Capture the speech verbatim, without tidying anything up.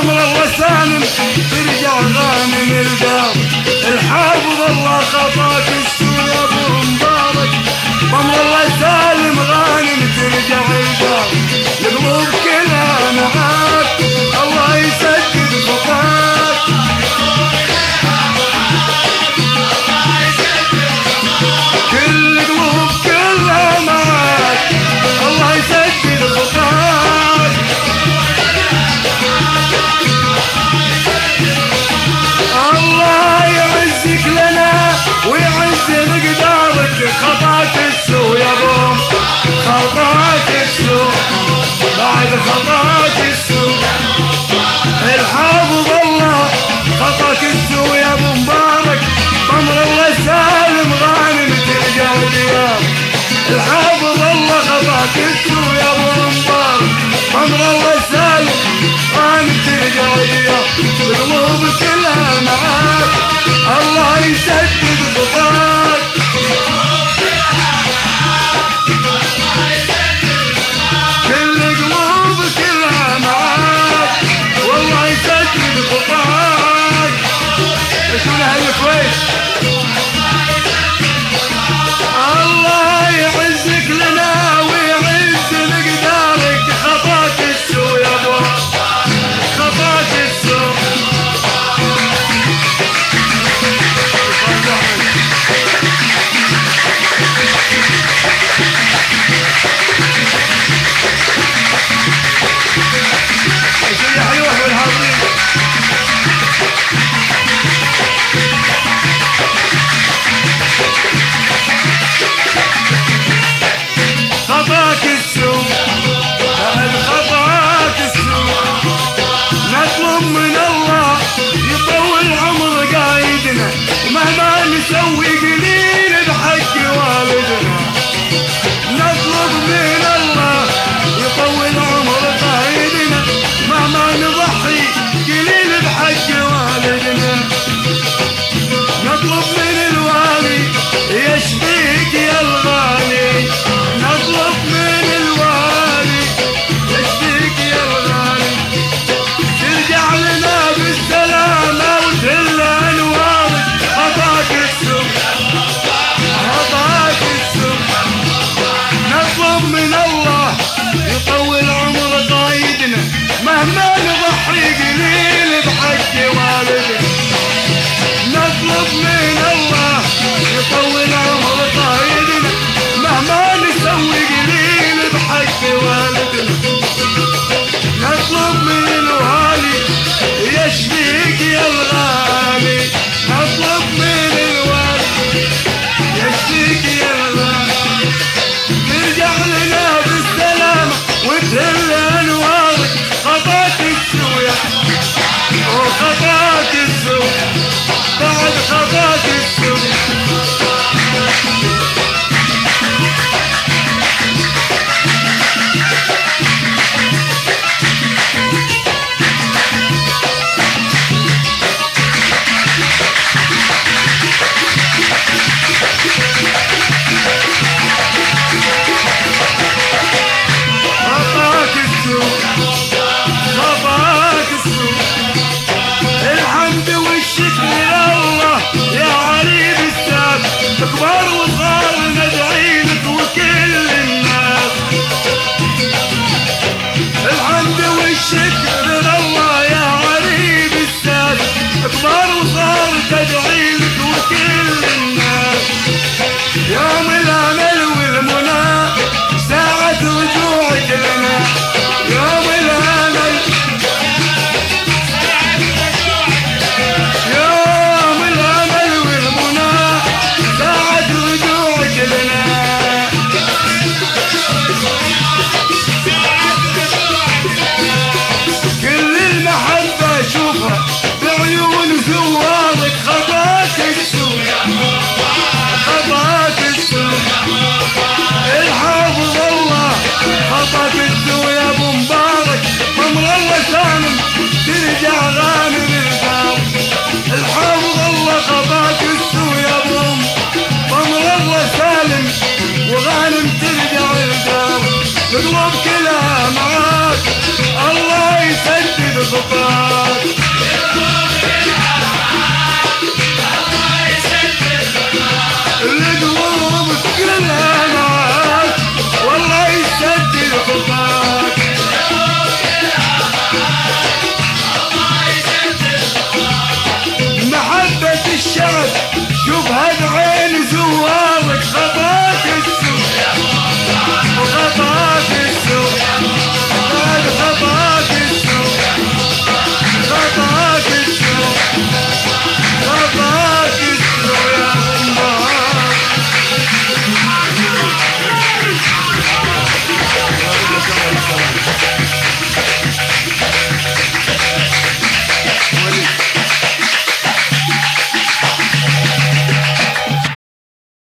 بأمر الله سالم ترجع غانم الدار. الحافظ الله خطاك السوء يا ابو مبارك بأمر الله سالم غانم ترجع الدار. القلوب كلها معاك الله يسدد خطاك. كل القلوب كلها معاك الله يسدد خطاك. الله يعزك لنا ويعز مقدارك. خطاك السوء يا بوم خطاك السوء بعد خطاك السوء. الحافظ الله خطاك السوء يا ابو مبارك بأمر الله سالم غانم ترجع الديار. الحافظ الله خطاك السوء يا ابو مبارك بأمر الله سالم غانم ترجع الديار. القلوب كلها معاك الله يسدد خطاك. كل قلوب كلها معاك والله يسدد خطاك. شوفنا هالكويس الله يعزك لنا ويعز مقدارك. خطاك السوء يا ابو خطاك السوء. يا حيوح والحاضرين خطاك السوء بعد خطاك السوء. نطلب من الله يطول عمر قايدنا ومهما نسوي قليل بحق والدنا. نطلب من الله يطول عمر قايدنا مهما نضحي قليل بحق والدنا. نطلب من الوالي يشفيك يا الغالي. نطلب من الوالي يشفيك يا الغالي. ترجع لنا بالسلامة وتهل أنوارك. خطاك السوء خطاك السوء. نطلب من الله يطول عمر قايدنا مهما نضحي قليل بحق والدنا. نطلب من الله يطول عمر قايدنا مهما نسوي قليل بحق والدنا. نطلب من الوالي يشفيك يا الغالي. نطلب من الوالي يشفيك يا الغالي. ترجع لنا بالسلامة وتهل أنوارك. خطاك السوء وخطاك السوء بعد خطاك السوء. خطاك السوء خطاك السوء. الحمد والشكر لله يا علي بالساب. كبار وصغار ندعي لك وكل الناس. الحمد والشكر لله يا علي بالساب. كبار وصغار تدعي لك وكل الناس. يوم الامل والمنى ساعة رجوعك لنا. يوم الامل يوم الامل والمنى ساعة رجوعك لنا. كل المحبة اشوفها بعيون زوارك. خطاك السوء خطاك السوء. الحافظ الله خطاك السوء يا ابو مبارك بأمر الله سالم ترجع غانم الدار. الحافظ الله خطاك السوء يا ابو بأمر الله سالم وغانم ترجع الدار. القلوب كلها معاك الله يسدد خطاك.